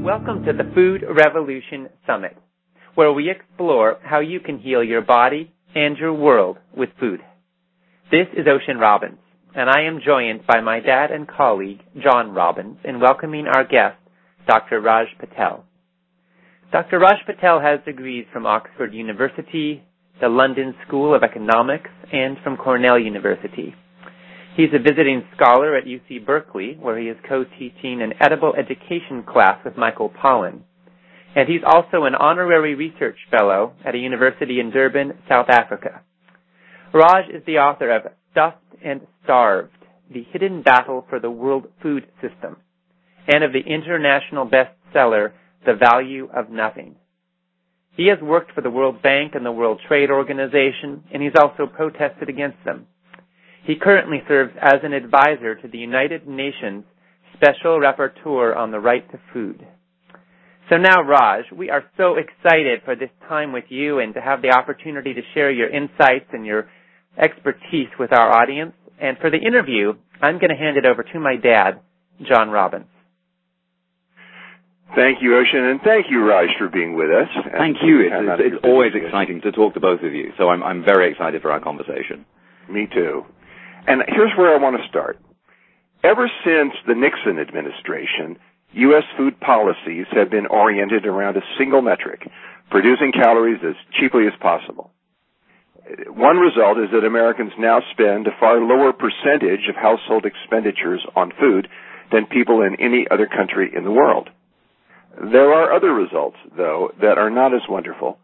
Welcome to the Food Revolution Summit, where we explore how you can heal your body and your world with food. This is Ocean Robbins, and I am joined by my dad and colleague, John Robbins, in welcoming our guest, Dr. Raj Patel. Dr. Raj Patel has degrees from Oxford University, the London School of Economics, and from Cornell University. He's a visiting scholar at UC Berkeley, where he is co-teaching an edible education class with Michael Pollan. And he's also an honorary research fellow at a university in Durban, South Africa. Raj is the author of Stuffed and Starved, The Hidden Battle for the World Food System, and of the international bestseller, The Value of Nothing. He has worked for the World Bank and the World Trade Organization, and he's also protested against them. He currently serves as an advisor to the United Nations Special Rapporteur on the Right to Food. So now, Raj, we are so excited for this time with you and to have the opportunity to share your insights and your expertise with our audience. And for the interview, I'm going to hand it over to my dad, John Robbins. Thank you, Ocean, and thank you, Raj, for being with us. Thank you. It's always exciting to talk to both of you, so I'm very excited for our conversation. Me too. And here's where I want to start. Ever since the Nixon administration, U.S. food policies have been oriented around a single metric, producing calories as cheaply as possible. One result is that Americans now spend a far lower percentage of household expenditures on food than people in any other country in the world. There are other results, though, that are not as wonderful.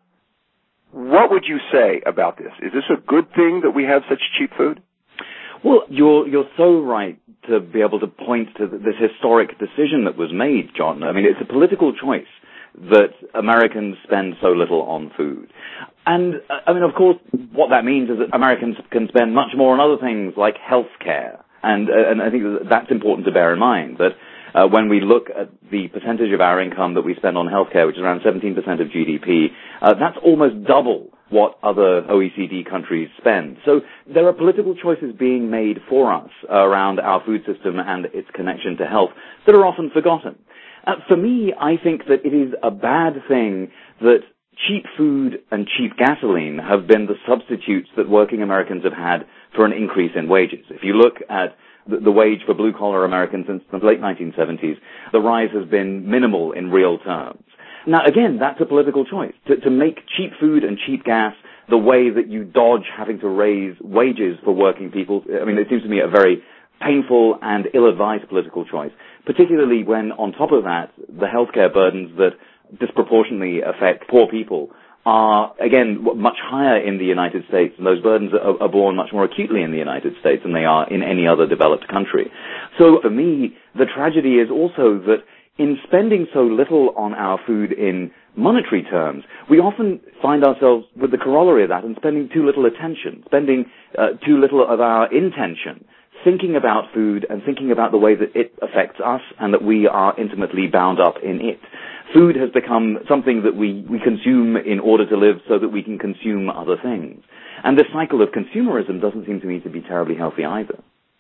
What would you say about this? Is this a good thing that we have such cheap food? Well, you're so right to be able to point to this historic decision that was made, John. I mean, it's a political choice that Americans spend so little on food. And, I mean, of course, what that means is that Americans can spend much more on other things like health care. And I think that's important to bear in mind, that when we look at the percentage of our income that we spend on healthcare, which is around 17% of GDP, that's almost double what other OECD countries spend. So there are political choices being made for us around our food system and its connection to health that are often forgotten. For me, I think that it is a bad thing that cheap food and cheap gasoline have been the substitutes that working Americans have had for an increase in wages. If you look at the wage for blue-collar Americans since the late 1970s, the rise has been minimal in real terms. Now, again, that's a political choice, to make cheap food and cheap gas the way that you dodge having to raise wages for working people. I mean, it seems to me a very painful and ill-advised political choice, particularly when, on top of that, the healthcare burdens that disproportionately affect poor people are, again, much higher in the United States, and those burdens are borne much more acutely in the United States than they are in any other developed country. So, for me, the tragedy is also that in spending so little on our food in monetary terms, we often find ourselves with the corollary of that and spending too little attention, spending too little of our intention, thinking about food and thinking about the way that it affects us and that we are intimately bound up in it. Food has become something that we consume in order to live so that we can consume other things. And this cycle of consumerism doesn't seem to me to be terribly healthy either.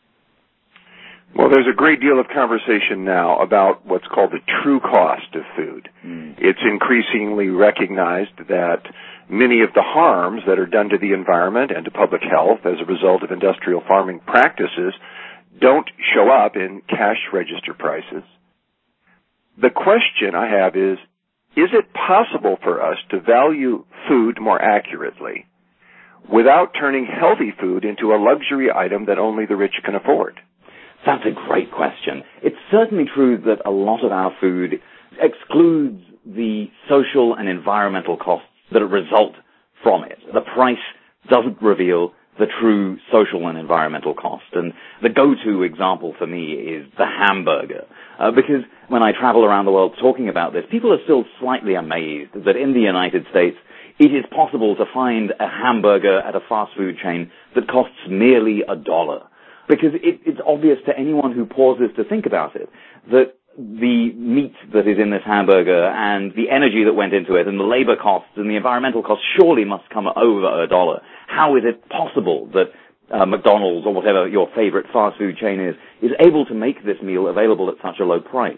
Well, there's a great deal of conversation now about what's called the true cost of food. It's increasingly recognized that many of the harms that are done to the environment and to public health as a result of industrial farming practices don't show up in cash register prices. The question I have is it possible for us to value food more accurately without turning healthy food into a luxury item that only the rich can afford? That's a great question. It's certainly true that a lot of our food excludes the social and environmental costs that result from it. The price doesn't reveal the true social and environmental cost. And the go-to example for me is the hamburger. Because when I travel around the world talking about this, people are still slightly amazed that in the United States it is possible to find a hamburger at a fast food chain that costs merely $1. Because it's obvious to anyone who pauses to think about it that the meat that is in this hamburger and the energy that went into it and the labor costs and the environmental costs surely must come over $1. How is it possible that McDonald's or whatever your favorite fast food chain is able to make this meal available at such a low price?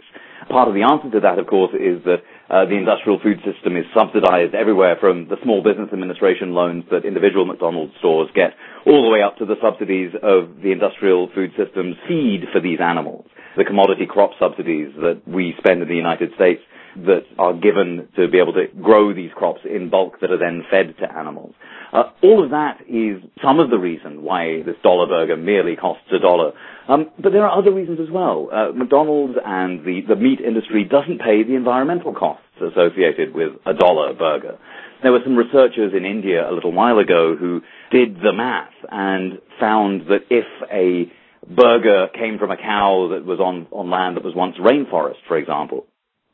Part of the answer to that, of course, is that the industrial food system is subsidized everywhere, from the Small Business Administration loans that individual McDonald's stores get all the way up to the subsidies of the industrial food system's feed for these animals, the commodity crop subsidies that we spend in the United States that are given to be able to grow these crops in bulk that are then fed to animals. All of that is some of the reason why this dollar burger merely costs $1. But there are other reasons as well. McDonald's and the meat industry doesn't pay the environmental costs associated with a dollar burger. There were some researchers in India a little while ago who did the math and found that if a burger came from a cow that was on land that was once rainforest, for example,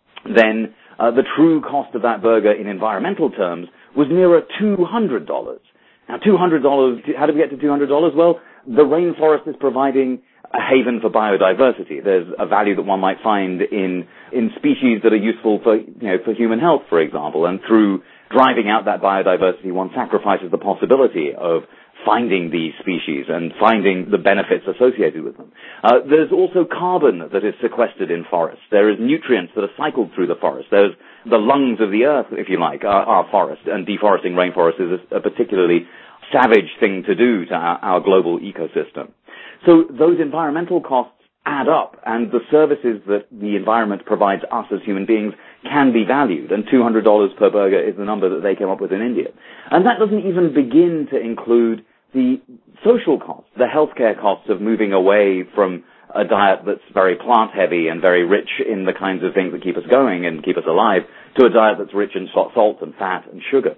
then the true cost of that burger in environmental terms was nearer $200. Now, $200, how do we get to $200? Well, the rainforest is providing a haven for biodiversity. There's a value that one might find in species that are useful for human health, for example, and through driving out that biodiversity, one sacrifices the possibility of finding these species and finding the benefits associated with them. There's also carbon that is sequestered in forests. There is nutrients that are cycled through the forest. There's the lungs of the earth, if you like, our forest, and deforesting rainforests is a particularly savage thing to do to our global ecosystem. So those environmental costs add up, and the services that the environment provides us as human beings can be valued, and $200 per burger is the number that they came up with in India. And that doesn't even begin to include the social costs, the healthcare costs of moving away from a diet that's very plant-heavy and very rich in the kinds of things that keep us going and keep us alive, to a diet that's rich in salt and fat and sugar.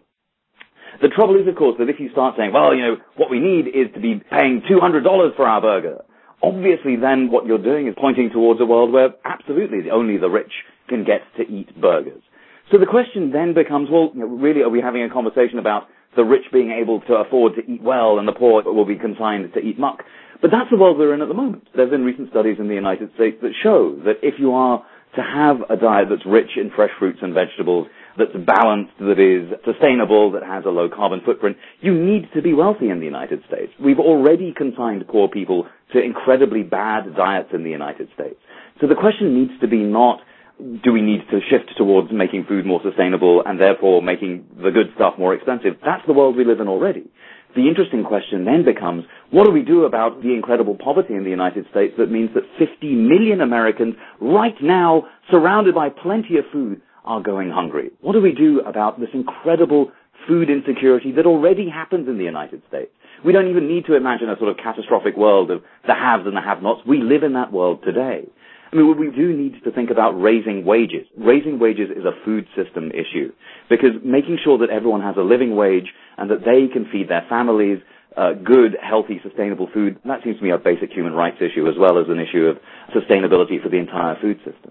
The trouble is, of course, that if you start saying, well, what we need is to be paying $200 for our burger, obviously then what you're doing is pointing towards a world where absolutely only the rich can get to eat burgers. So the question then becomes, well, really, are we having a conversation about the rich being able to afford to eat well and the poor will be consigned to eat muck? But that's the world we're in at the moment. There have been recent studies in the United States that show that if you are to have a diet that's rich in fresh fruits and vegetables, that's balanced, that is sustainable, that has a low carbon footprint, you need to be wealthy in the United States. We've already consigned poor people to incredibly bad diets in the United States. So the question needs to be not, do we need to shift towards making food more sustainable and therefore making the good stuff more expensive? That's the world we live in already. The interesting question then becomes, what do we do about the incredible poverty in the United States that means that 50 million Americans right now, surrounded by plenty of food, are going hungry? What do we do about this incredible food insecurity that already happens in the United States? We don't even need to imagine a sort of catastrophic world of the haves and the have-nots. We live in that world today. I mean, we do need to think about raising wages. Raising wages is a food system issue, because making sure that everyone has a living wage and that they can feed their families good, healthy, sustainable food, that seems to me a basic human rights issue as well as an issue of sustainability for the entire food system.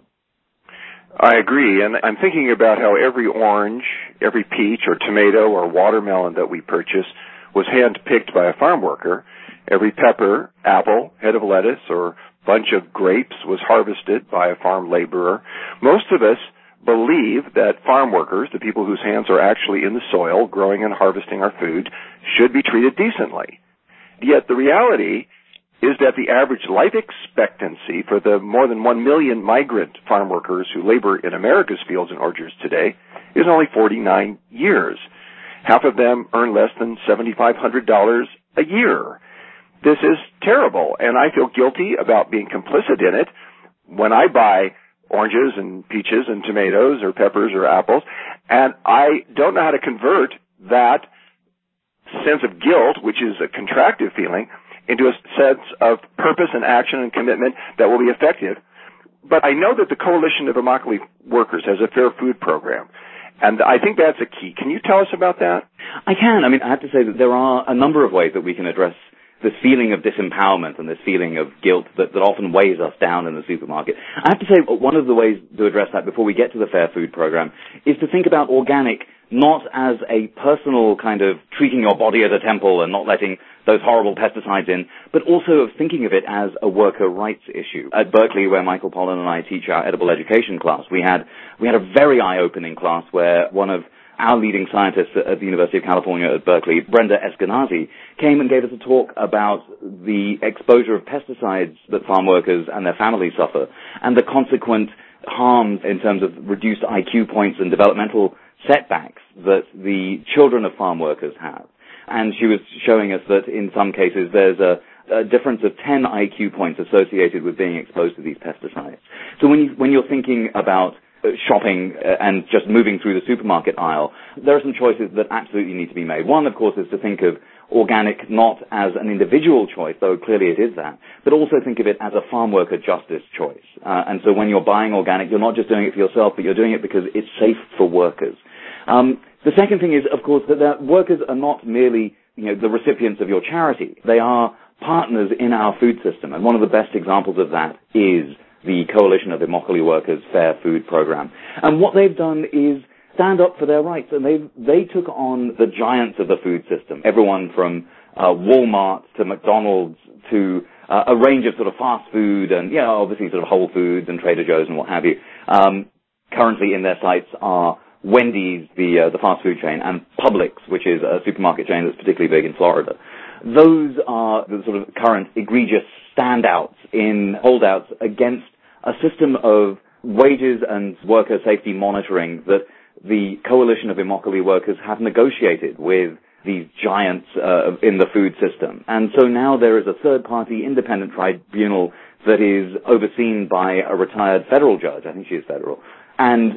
I agree, and I'm thinking about how every orange, every peach or tomato or watermelon that we purchase was hand-picked by a farm worker. Every pepper, apple, head of lettuce, or bunch of grapes was harvested by a farm laborer. Most of us believe that farm workers, the people whose hands are actually in the soil growing and harvesting our food, should be treated decently. Yet the reality is that the average life expectancy for the more than 1 million migrant farm workers who labor in America's fields and orchards today is only 49 years. Half of them earn less than $7,500 a year. This is terrible, and I feel guilty about being complicit in it when I buy oranges and peaches and tomatoes or peppers or apples, and I don't know how to convert that sense of guilt, which is a contractive feeling, into a sense of purpose and action and commitment that will be effective. But I know that the Coalition of Immokalee Workers has a fair food program, and I think that's a key. Can you tell us about that? I can. I mean, I have to say that there are a number of ways that we can address this feeling of disempowerment and this feeling of guilt that often weighs us down in the supermarket. I have to say one of the ways to address that before we get to the Fair Food Program is to think about organic not as a personal kind of treating your body as a temple and not letting those horrible pesticides in, but also of thinking of it as a worker rights issue. At Berkeley, where Michael Pollan and I teach our edible education class, we had a very eye-opening class where one of our leading scientists at the University of California at Berkeley, Brenda Eskenazi, came and gave us a talk about the exposure of pesticides that farm workers and their families suffer and the consequent harms in terms of reduced IQ points and developmental setbacks that the children of farm workers have. And she was showing us that in some cases there's a difference of 10 IQ points associated with being exposed to these pesticides. So when you're thinking about shopping and just moving through the supermarket aisle, there are some choices that absolutely need to be made. One, of course, is to think of organic not as an individual choice, though clearly it is that, but also think of it as a farm worker justice choice. And so when you're buying organic, you're not just doing it for yourself, but you're doing it because it's safe for workers. The second thing is, of course, that workers are not merely, the recipients of your charity. They are partners in our food system. And one of the best examples of that is the Coalition of Immokalee Workers Fair Food Program. And what they've done is stand up for their rights. And they took on the giants of the food system, everyone from Walmart to McDonald's to a range of sort of fast food and, obviously sort of Whole Foods and Trader Joe's and what have you. Currently in their sights are Wendy's, the fast food chain, and Publix, which is a supermarket chain that's particularly big in Florida. Those are the sort of current egregious standouts in holdouts against a system of wages and worker safety monitoring that the Coalition of Immokalee Workers have negotiated with these giants in the food system. And so now there is a third-party independent tribunal that is overseen by a retired federal judge. I think she is federal. And,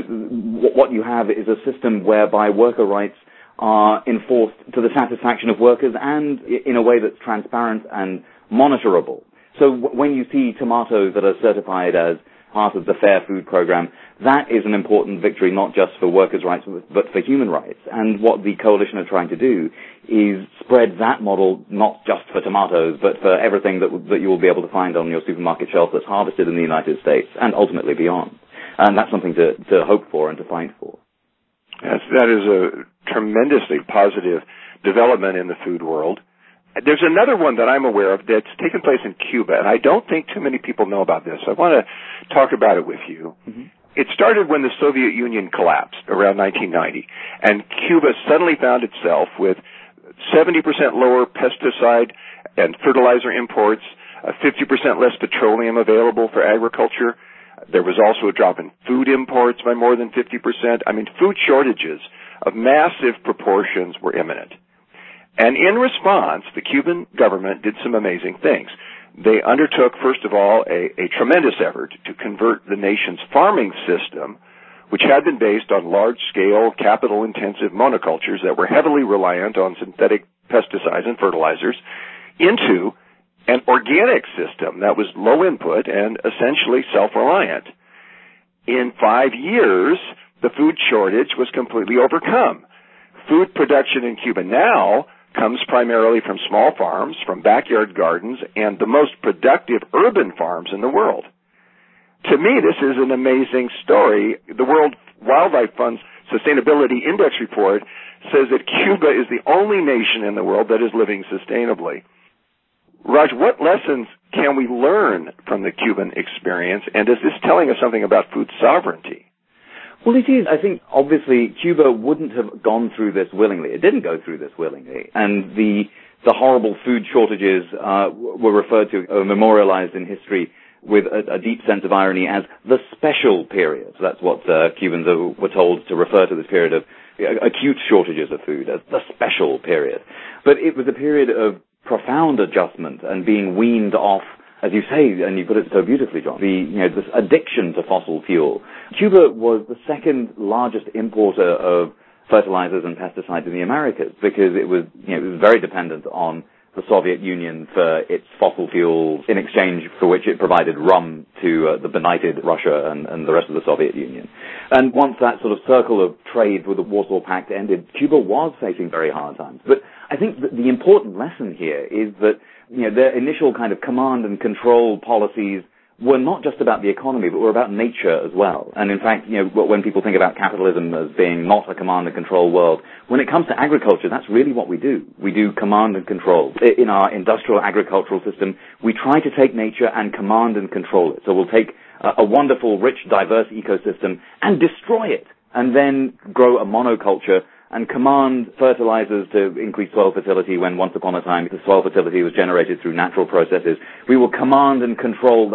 what you have is a system whereby worker rights are enforced to the satisfaction of workers and in a way that's transparent and monitorable. So when you see tomatoes that are certified as part of the Fair Food Program, that is an important victory not just for workers' rights but for human rights. And what the coalition are trying to do is spread that model not just for tomatoes but for everything that you will be able to find on your supermarket shelf that's harvested in the United States and ultimately beyond. And that's something to hope for and to fight for. Yes, that is a tremendously positive development in the food world. There's another one that I'm aware of that's taken place in Cuba, and I don't think too many people know about this. I want to talk about it with you. Mm-hmm. It started when the Soviet Union collapsed around 1990, and Cuba suddenly found itself with 70% lower pesticide and fertilizer imports, 50% less petroleum available for agriculture. There was also a drop in food imports by more than 50%. I mean, food shortages of massive proportions were imminent. And in response, the Cuban government did some amazing things. They undertook, first of all, a tremendous effort to convert the nation's farming system, which had been based on large-scale, capital-intensive monocultures that were heavily reliant on synthetic pesticides and fertilizers, into an organic system that was low input and essentially self-reliant. In 5 years, the food shortage was completely overcome. Food production in Cuba now comes primarily from small farms, from backyard gardens, and the most productive urban farms in the world. To me, this is an amazing story. The World Wildlife Fund's Sustainability Index report says that Cuba is the only nation in the world that is living sustainably. Raj, what lessons can we learn from the Cuban experience, and is this telling us something about food sovereignty? Well, it is. I think, obviously, Cuba wouldn't have gone through this willingly. It didn't go through this willingly. And the horrible food shortages were referred to, memorialized in history with a deep sense of irony as the special period. So that's what Cubans were told to refer to this period of acute shortages of food as the special period. But it was a period of profound adjustment and being weaned off, as you say, and you put it so beautifully, John, this addiction to fossil fuel. Cuba was the second largest importer of fertilizers and pesticides in the Americas because it was very dependent on the Soviet Union for its fossil fuels, in exchange for which it provided rum to the benighted Russia and the rest of the Soviet Union. And once that sort of circle of trade with the Warsaw Pact ended, Cuba was facing very hard times. But I think that the important lesson here is that their initial kind of command and control policies were not just about the economy, but were about nature as well. And in fact, when people think about capitalism as being not a command and control world, when it comes to agriculture, that's really what we do. We do command and control. In our industrial agricultural system, we try to take nature and command and control it. So we'll take a wonderful, rich, diverse ecosystem and destroy it, and then grow a monoculture and command fertilizers to increase soil fertility when once upon a time the soil fertility was generated through natural processes. We will command and control the pests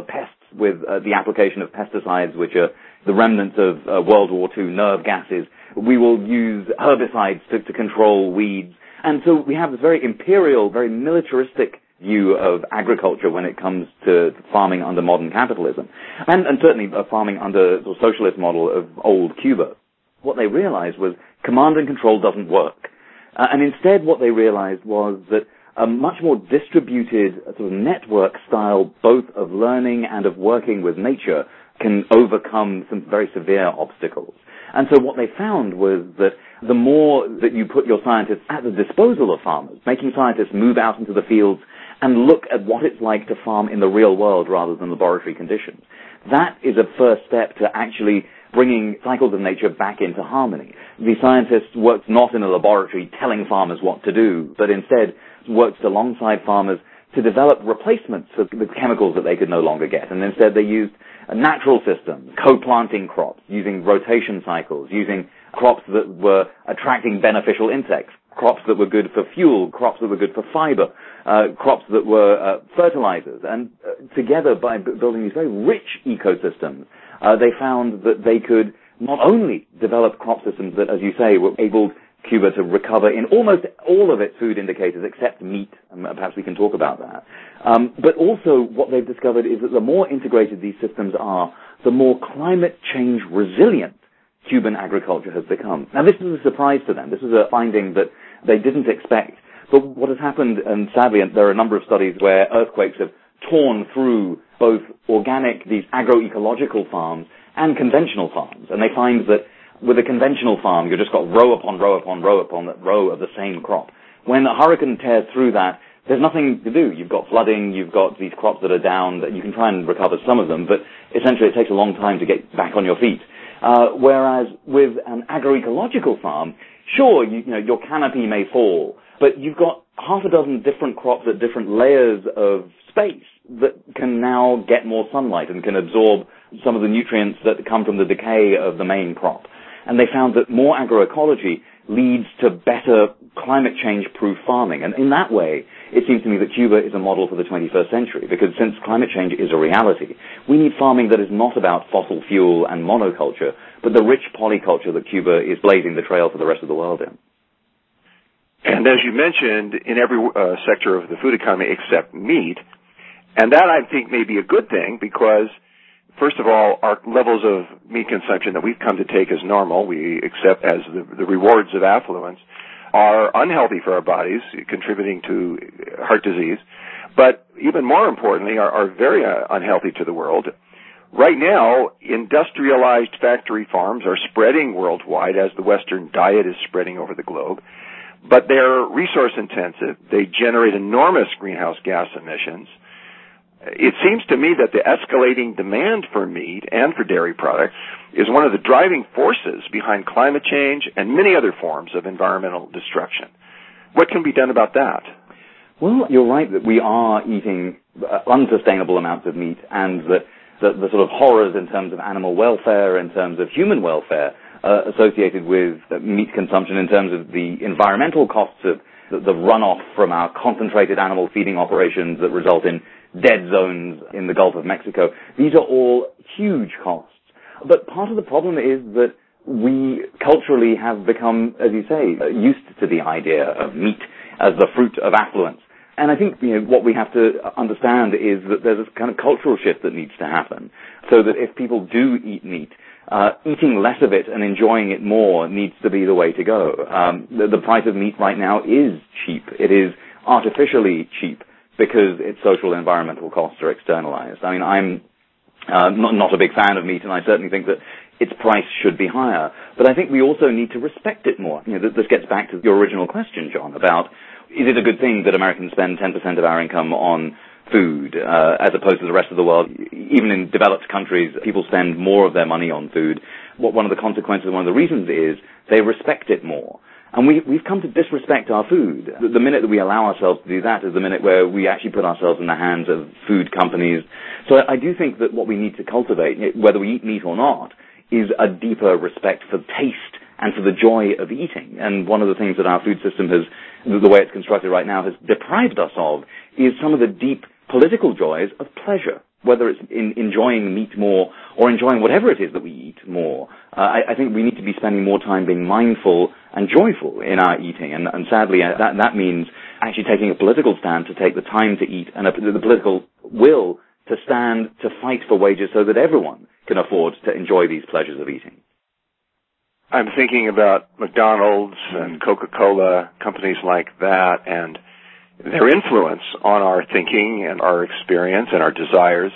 with the application of pesticides, which are the remnants of World War II nerve gases. We will use herbicides to control weeds. And so we have this very imperial, very militaristic view of agriculture when it comes to farming under modern capitalism, and certainly farming under the socialist model of old Cuba. What they realized was command and control doesn't work. And instead what they realized was that a much more distributed sort of network style both of learning and of working with nature can overcome some very severe obstacles. And so what they found was that the more that you put your scientists at the disposal of farmers, making scientists move out into the fields and look at what it's like to farm in the real world rather than laboratory conditions, that is a first step to actually bringing cycles of nature back into harmony. The scientists worked not in a laboratory telling farmers what to do, but instead worked alongside farmers to develop replacements for the chemicals that they could no longer get. And instead they used natural systems, co-planting crops, using rotation cycles, using crops that were attracting beneficial insects, crops that were good for fuel, crops that were good for fiber, crops that were fertilizers. And together, by building these very rich ecosystems, they found that they could not only develop crop systems that, as you say, were able Cuba to recover in almost all of its food indicators except meat, and perhaps we can talk about that. But also what they've discovered is that the more integrated these systems are, the more climate change resilient Cuban agriculture has become. Now this is a surprise to them. This is a finding that they didn't expect. But what has happened, and sadly there are a number of studies where earthquakes have torn through both these agroecological farms and conventional farms. And they find that with a conventional farm, you've just got row upon row upon row upon row of the same crop. When a hurricane tears through that, there's nothing to do. You've got flooding, you've got these crops that are down, that you can try and recover some of them, but essentially it takes a long time to get back on your feet. Whereas with an agroecological farm, sure, your canopy may fall, but you've got half a dozen different crops at different layers of space that can now get more sunlight and can absorb some of the nutrients that come from the decay of the main crop. And they found that more agroecology leads to better climate change-proof farming. And in that way, it seems to me that Cuba is a model for the 21st century, because since climate change is a reality, we need farming that is not about fossil fuel and monoculture, but the rich polyculture that Cuba is blazing the trail for the rest of the world in. And as you mentioned, in every sector of the food economy except meat, and that I think may be a good thing because, first of all, our levels of meat consumption that we've come to take as normal, we accept as the rewards of affluence, are unhealthy for our bodies, contributing to heart disease, but even more importantly, are very unhealthy to the world. Right now, industrialized factory farms are spreading worldwide as the Western diet is spreading over the globe, but they're resource intensive. They generate enormous greenhouse gas emissions. It seems to me that the escalating demand for meat and for dairy products is one of the driving forces behind climate change and many other forms of environmental destruction. What can be done about that? Well, you're right that we are eating unsustainable amounts of meat, and that the sort of horrors in terms of animal welfare, in terms of human welfare, associated with meat consumption, in terms of the environmental costs of the runoff from our concentrated animal feeding operations that result in dead zones in the Gulf of Mexico. These are all huge costs. But part of the problem is that we culturally have become, as you say, used to the idea of meat as the fruit of affluence. And I think what we have to understand is that there's a kind of cultural shift that needs to happen, so that if people do eat meat, eating less of it and enjoying it more needs to be the way to go. The price of meat right now is cheap. It is artificially cheap because its social and environmental costs are externalized. I mean, I'm not a big fan of meat, and I certainly think that its price should be higher. But I think we also need to respect it more. This gets back to your original question, John, about is it a good thing that Americans spend 10% of our income on food as opposed to the rest of the world? Even in developed countries, people spend more of their money on food. One of the consequences, one of the reasons is they respect it more. And we've come to disrespect our food. The minute that we allow ourselves to do that is the minute where we actually put ourselves in the hands of food companies. So I do think that what we need to cultivate, whether we eat meat or not, is a deeper respect for taste and for the joy of eating. And one of the things that our food system has, the way it's constructed right now, has deprived us of is some of the deep political joys of pleasure. whether it's in enjoying meat more or enjoying whatever it is that we eat more. I think we need to be spending more time being mindful and joyful in our eating, and sadly that means actually taking a political stand to take the time to eat and the political will to stand to fight for wages so that everyone can afford to enjoy these pleasures of eating. I'm thinking about McDonald's and Coca-Cola, companies like that, and their influence on our thinking and our experience and our desires.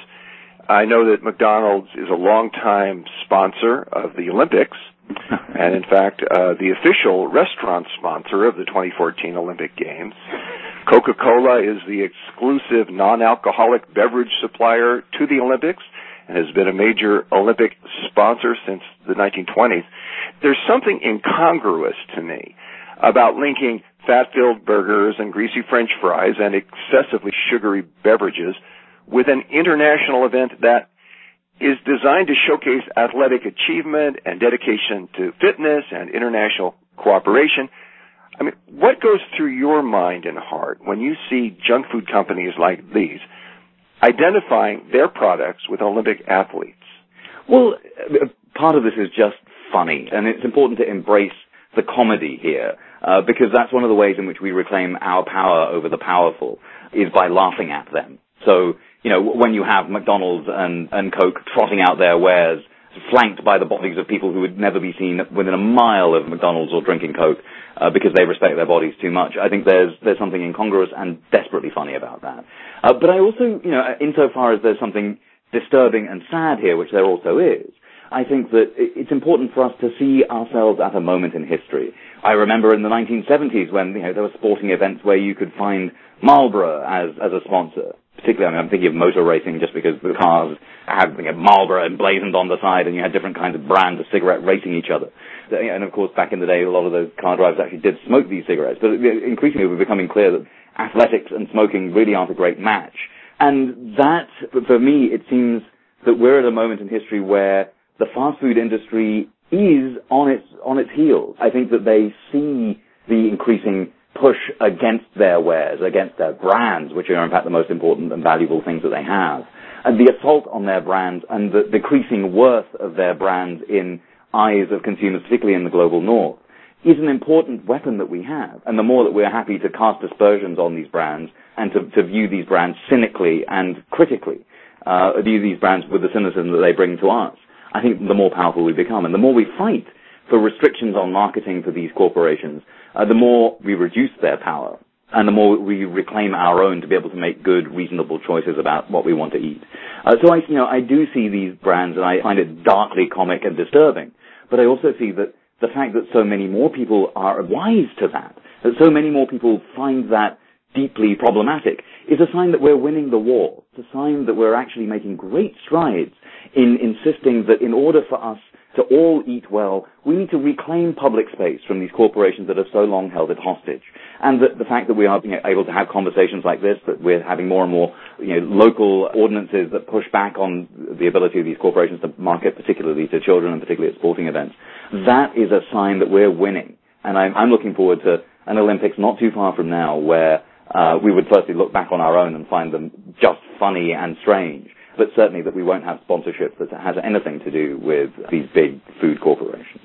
I know that McDonald's is a longtime sponsor of the Olympics, and in fact, the official restaurant sponsor of the 2014 Olympic Games. Coca-Cola is the exclusive non-alcoholic beverage supplier to the Olympics and has been a major Olympic sponsor since the 1920s. There's something incongruous to me about linking fat-filled burgers and greasy French fries and excessively sugary beverages with an international event that is designed to showcase athletic achievement and dedication to fitness and international cooperation. I mean, what goes through your mind and heart when you see junk food companies like these identifying their products with Olympic athletes? Well, part of this is just funny, and it's important to embrace the comedy here, because that's one of the ways in which we reclaim our power over the powerful, is by laughing at them. So, when you have McDonald's and Coke trotting out their wares, flanked by the bodies of people who would never be seen within a mile of McDonald's or drinking Coke, because they respect their bodies too much, I think there's something incongruous and desperately funny about that. But I also, insofar as there's something disturbing and sad here, which there also is, I think that it's important for us to see ourselves at a moment in history. I remember in the 1970s when there were sporting events where you could find Marlboro as a sponsor. Particularly, I'm thinking of motor racing just because the cars had Marlboro emblazoned on the side and you had different kinds of brands of cigarette racing each other. And of course, back in the day, a lot of those car drivers actually did smoke these cigarettes. But increasingly, we're becoming clear that athletics and smoking really aren't a great match. And that, for me, it seems that we're at a moment in history where the fast food industry is on its heels. I think that they see the increasing push against their wares, against their brands, which are in fact the most important and valuable things that they have. And the assault on their brands and the decreasing worth of their brands in eyes of consumers, particularly in the global north, is an important weapon that we have. And the more that we're happy to cast aspersions on these brands and to view these brands cynically and critically, view these brands with the cynicism that they bring to us, I think the more powerful we become. And the more we fight for restrictions on marketing for these corporations, the more we reduce their power and the more we reclaim our own to be able to make good, reasonable choices about what we want to eat. So I do see these brands and I find it darkly comic and disturbing. But I also see that the fact that so many more people are wise to that so many more people find that deeply problematic, is a sign that we're winning the war. It's a sign that we're actually making great strides in insisting that in order for us to all eat well, we need to reclaim public space from these corporations that have so long held it hostage. And that the fact that we are able to have conversations like this, that we're having more and more local ordinances that push back on the ability of these corporations to market particularly to children and particularly at sporting events, that is a sign that we're winning. And I'm looking forward to an Olympics not too far from now where we would firstly look back on our own and find them just funny and strange, but certainly that we won't have sponsorship that has anything to do with these big food corporations.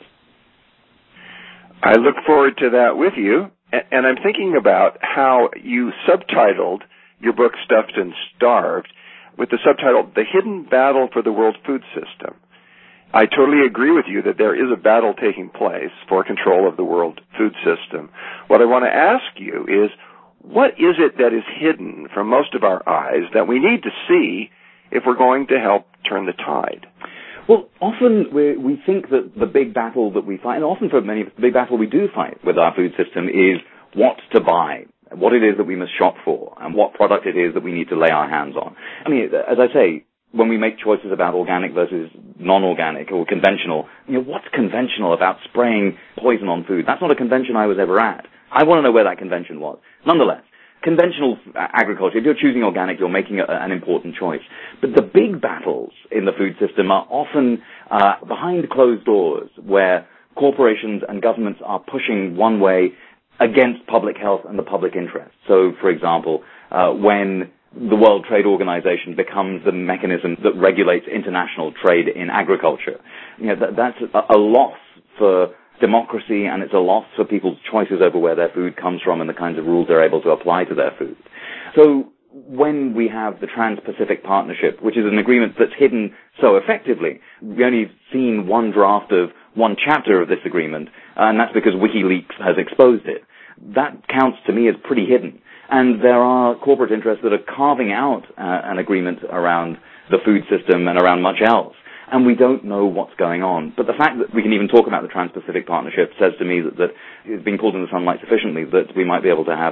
I look forward to that with you, and I'm thinking about how you subtitled your book Stuffed and Starved with the subtitle, The Hidden Battle for the World Food System. I totally agree with you that there is a battle taking place for control of the world food system. What I want to ask you is, what is it that is hidden from most of our eyes that we need to see if we're going to help turn the tide? Well, often we think that the big battle that we fight, and often for many, the big battle we do fight with our food system is what to buy, what it is that we must shop for, and what product it is that we need to lay our hands on. I mean, as I say, when we make choices about organic versus non-organic or conventional, what's conventional about spraying poison on food? That's not a convention I was ever at. I want to know where that convention was. Nonetheless, conventional agriculture, if you're choosing organic, you're making an important choice. But the big battles in the food system are often behind closed doors, where corporations and governments are pushing one way against public health and the public interest. So, for example, when the World Trade Organization becomes the mechanism that regulates international trade in agriculture. That's a loss for democracy, and it's a loss for people's choices over where their food comes from and the kinds of rules they're able to apply to their food. So when we have the Trans-Pacific Partnership, which is an agreement that's hidden so effectively, we've only seen one draft of one chapter of this agreement, and that's because WikiLeaks has exposed it. That counts to me as pretty hidden. And there are corporate interests that are carving out an agreement around the food system and around much else. And we don't know what's going on. But the fact that we can even talk about the Trans-Pacific Partnership says to me that it's being pulled in the sunlight sufficiently that we might be able to have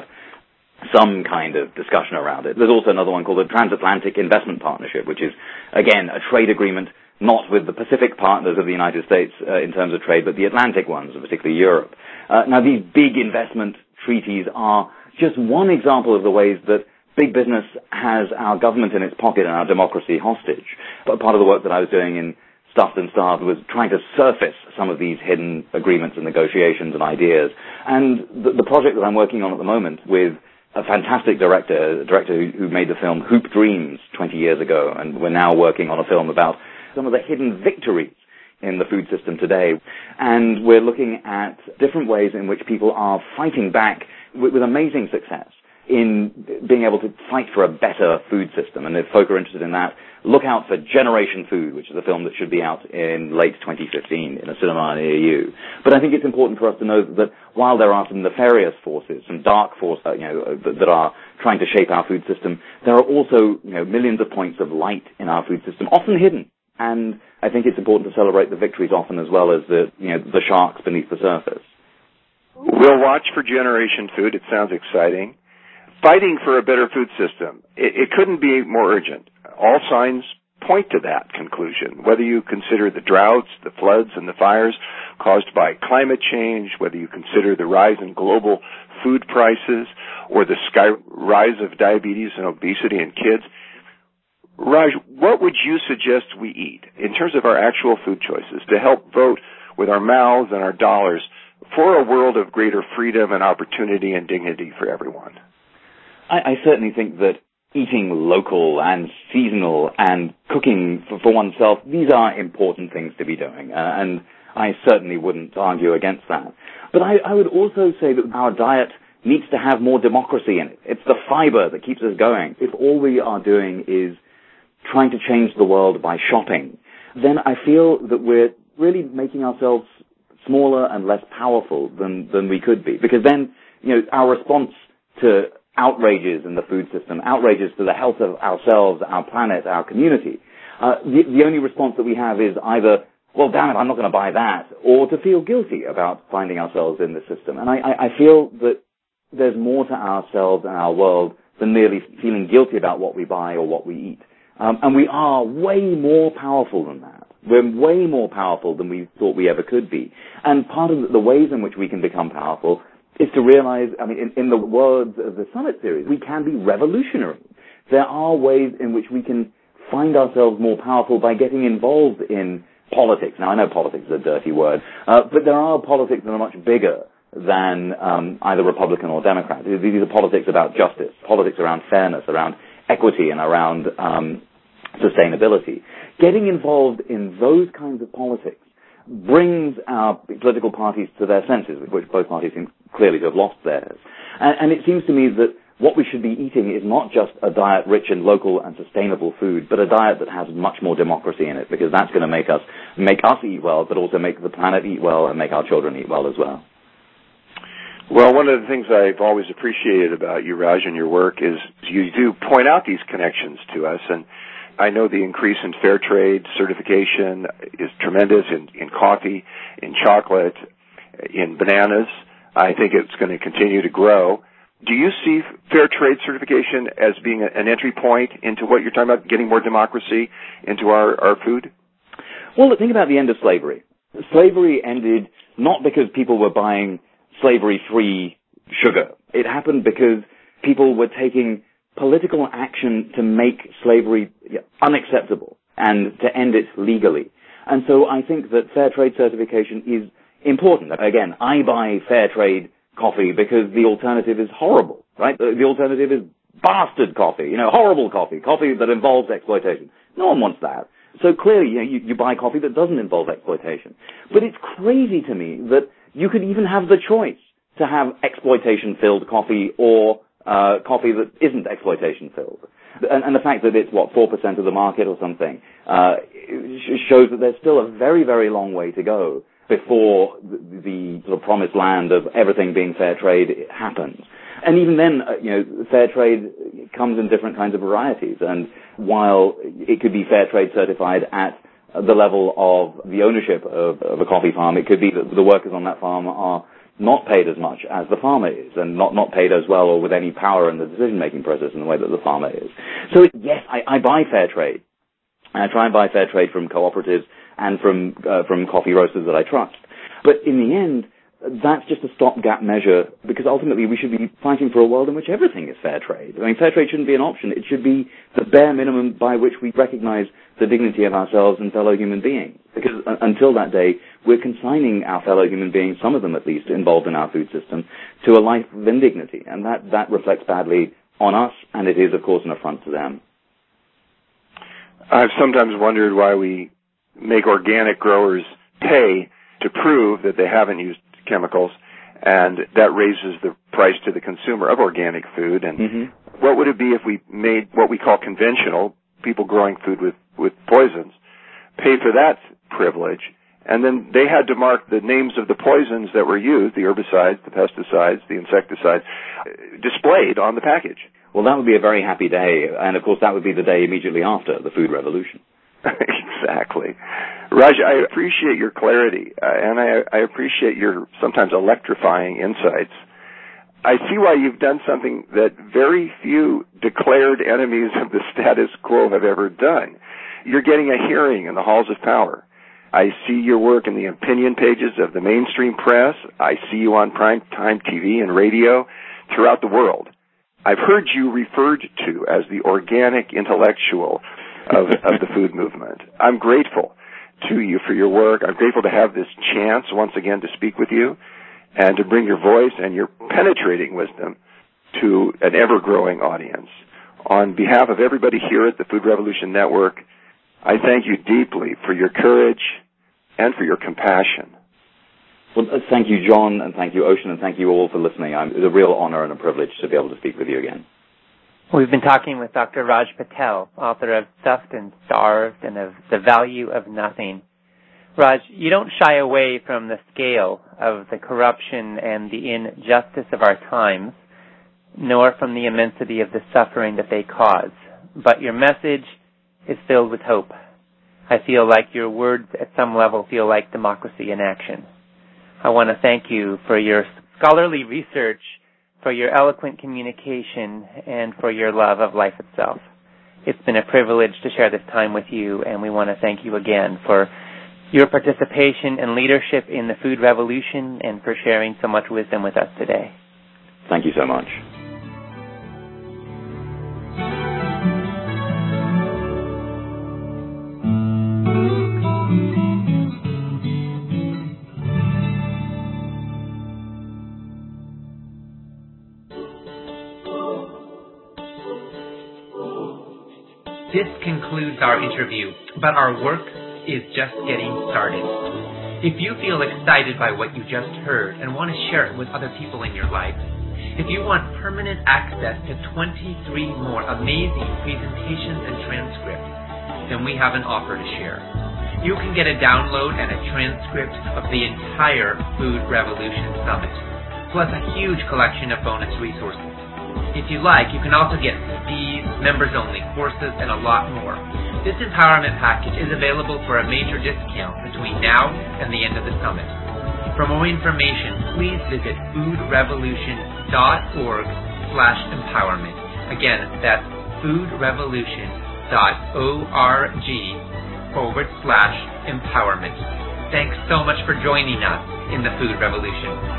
some kind of discussion around it. There's also another one called the Transatlantic Investment Partnership, which is, again, a trade agreement not with the Pacific partners of the United States in terms of trade, but the Atlantic ones, particularly Europe. Now, these big investment treaties are just one example of the ways that big business has our government in its pocket and our democracy hostage. But part of the work that I was doing in Stuffed and Starved was trying to surface some of these hidden agreements and negotiations and ideas. And the project that I'm working on at the moment with a fantastic director, who made the film Hoop Dreams 20 years ago, and we're now working on a film about some of the hidden victories in the food system today. And we're looking at different ways in which people are fighting back with amazing success in being able to fight for a better food system. And if folk are interested in that, look out for Generation Food, which is a film that should be out in late 2015 in a cinema near you. But I think it's important for us to know that while there are some nefarious forces, some dark forces, that are trying to shape our food system, there are also, millions of points of light in our food system, often hidden. And I think it's important to celebrate the victories often as well as the sharks beneath the surface. We'll watch for Generation Food. It sounds exciting. Fighting for a better food system, it couldn't be more urgent. All signs point to that conclusion. Whether you consider the droughts, the floods, and the fires caused by climate change, whether you consider the rise in global food prices, or the rise of diabetes and obesity in kids, Raj, what would you suggest we eat in terms of our actual food choices to help vote with our mouths and our dollars for a world of greater freedom and opportunity and dignity for everyone? I certainly think that eating local and seasonal and cooking for oneself, these are important things to be doing, and I certainly wouldn't argue against that. But I would also say that our diet needs to have more democracy in it. It's the fiber that keeps us going. If all we are doing is trying to change the world by shopping, then I feel that we're really making ourselves smaller and less powerful than we could be. Because then, our response to outrages in the food system, outrages to the health of ourselves, our planet, our community, the only response that we have is either, well, damn it, I'm not going to buy that, or to feel guilty about finding ourselves in the system. And I feel that there's more to ourselves and our world than merely feeling guilty about what we buy or what we eat. And we are way more powerful than that. We're way more powerful than we thought we ever could be. And part of the ways in which we can become powerful is to realize, in the words of the Summit Series, we can be revolutionary. There are ways in which we can find ourselves more powerful by getting involved in politics. Now, I know politics is a dirty word, but there are politics that are much bigger than either Republican or Democrat. These are politics about justice, politics around fairness, around equity, and around sustainability. Getting involved in those kinds of politics brings our political parties to their senses, which both parties seem clearly to have lost theirs. And it seems to me that what we should be eating is not just a diet rich in local and sustainable food, but a diet that has much more democracy in it, because that's going to make us eat well, but also make the planet eat well and make our children eat well as well. Well, one of the things I've always appreciated about you, Raj, and your work is you do point out these connections to us, and I know the increase in fair trade certification is tremendous in coffee, in chocolate, in bananas. I think it's going to continue to grow. Do you see fair trade certification as being an entry point into what you're talking about, getting more democracy into our food? Well, think about the end of slavery. Slavery ended not because people were buying slavery-free sugar. It happened because people were taking political action to make slavery unacceptable and to end it legally. And so I think that fair trade certification is important. Again, I buy fair trade coffee because the alternative is horrible, right? The alternative is bastard coffee, horrible coffee that involves exploitation. No one wants that. So clearly, you buy coffee that doesn't involve exploitation. But it's crazy to me that you could even have the choice to have exploitation-filled coffee or coffee that isn't exploitation-filled. And the fact that it's, 4% of the market or something, shows that there's still a very, very long way to go before the sort of promised land of everything being fair trade happens. And even then, fair trade comes in different kinds of varieties. And while it could be fair trade certified at the level of the ownership of a coffee farm, it could be that the workers on that farm are not paid as much as the farmer is, and not paid as well or with any power in the decision-making process in the way that the farmer is. So yes, I buy fair trade. And I try and buy fair trade from cooperatives and from coffee roasters that I trust. But in the end, that's just a stopgap measure, because ultimately we should be fighting for a world in which everything is fair trade. I mean, fair trade shouldn't be an option. It should be the bare minimum by which we recognize the dignity of ourselves and fellow human beings. Because until that day, we're consigning our fellow human beings, some of them at least, involved in our food system, to a life of indignity. And that reflects badly on us, and it is, of course, an affront to them. I've sometimes wondered why we make organic growers pay to prove that they haven't used chemicals, and that raises the price to the consumer of organic food. And what would it be if we made what we call conventional, people growing food with poisons, pay for that privilege, and then they had to mark the names of the poisons that were used, the herbicides, the pesticides, the insecticides, displayed on the package? Well, that would be a very happy day, and of course that would be the day immediately after the food revolution. Exactly. Raj, I appreciate your clarity, and I appreciate your sometimes electrifying insights. I see why you've done something that very few declared enemies of the status quo have ever done. You're getting a hearing in the halls of power. I see your work in the opinion pages of the mainstream press. I see you on primetime TV and radio throughout the world. I've heard you referred to as the organic intellectual of the food movement. I'm grateful to you for your work. I'm grateful to have this chance once again to speak with you and to bring your voice and your penetrating wisdom to an ever-growing audience. On behalf of everybody here at the Food Revolution Network, I thank you deeply for your courage and for your compassion. Well, thank you, John, and thank you, Ocean, and thank you all for listening. It's a real honor and a privilege to be able to speak with you again. We've been talking with Dr. Raj Patel, author of Stuffed and Starved and of The Value of Nothing. Raj, you don't shy away from the scale of the corruption and the injustice of our times, nor from the immensity of the suffering that they cause. But your message is filled with hope. I feel like your words at some level feel like democracy in action. I want to thank you for your scholarly research, for your eloquent communication, and for your love of life itself. It's been a privilege to share this time with you, and we want to thank you again for your participation and leadership in the food revolution and for sharing so much wisdom with us today. Thank you so much. This concludes our interview, but our work is just getting started. If you feel excited by what you just heard and want to share it with other people in your life, if you want permanent access to 23 more amazing presentations and transcripts, then we have an offer to share. You can get a download and a transcript of the entire Food Revolution Summit, plus a huge collection of bonus resources. If you like, you can also get CDs, members-only courses, and a lot more. This empowerment package is available for a major discount between now and the end of the summit. For more information, please visit foodrevolution.org/empowerment. Again, that's foodrevolution.org/empowerment. Thanks so much for joining us in the Food Revolution.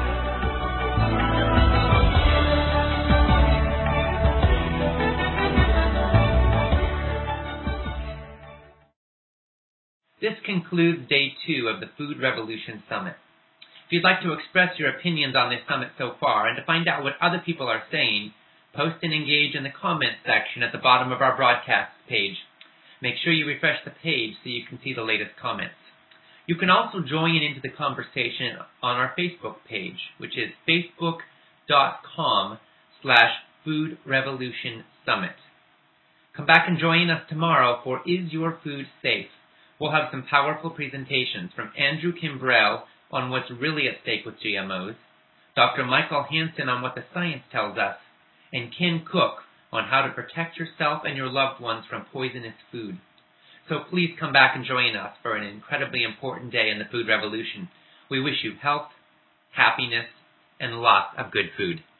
This concludes Day 2 of the Food Revolution Summit. If you'd like to express your opinions on this summit so far and to find out what other people are saying, Post and engage in the comments section at the bottom of our broadcast page. Make sure you refresh the page so you can see the latest comments. You can also join into the conversation on our Facebook page, which is facebook.com/Food Revolution Summit. Come back and join us tomorrow for Is Your Food Safe? We'll have some powerful presentations from Andrew Kimbrell on what's really at stake with GMOs, Dr. Michael Hansen on what the science tells us, and Ken Cook on how to protect yourself and your loved ones from poisonous food. So please come back and join us for an incredibly important day in the food revolution. We wish you health, happiness, and lots of good food.